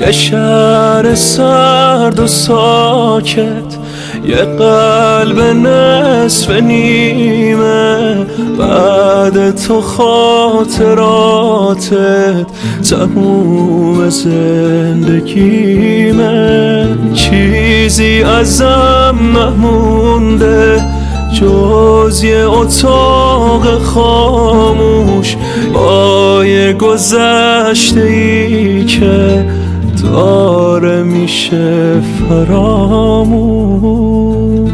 یه شهر سرد و ساکت، یه قلب نصف نیمه، بعد تو خاطراتت تموم زندگیمه. چیزی ازم نمونده جز یه اتاق خاموش با یه گذشته ای که داره میشه فراموش.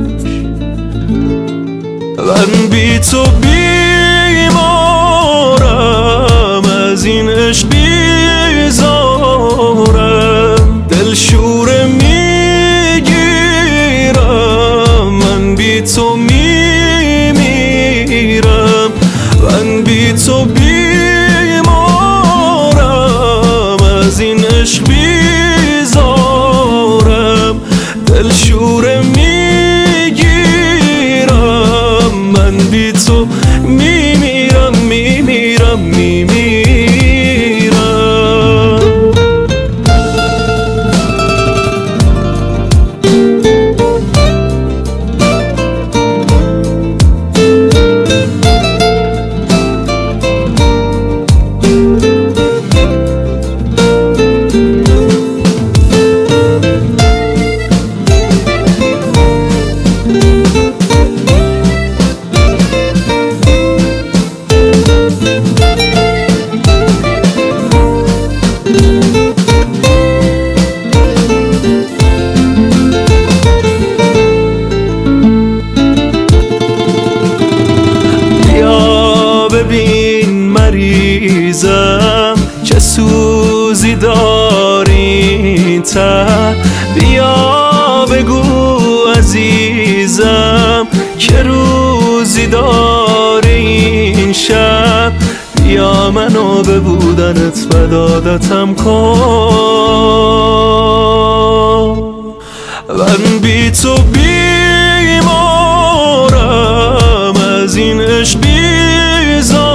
من بی تو بیمارم، از این عشق بیزارم، دلشوره میگیرم، من بی تو میمیرم. من بی تو بیمارم، از این عشق بیزارم، دلشوره میگیرم، من بی تو میمیرم میمیرم میمیرم. ببین مریضم چه سوزی داری تن، بیا بگو عزیزم که روزی داری این شب، بیا منو به بودنت فدادتم کن. من بی تو بیمارم، از این عشق بیزارم،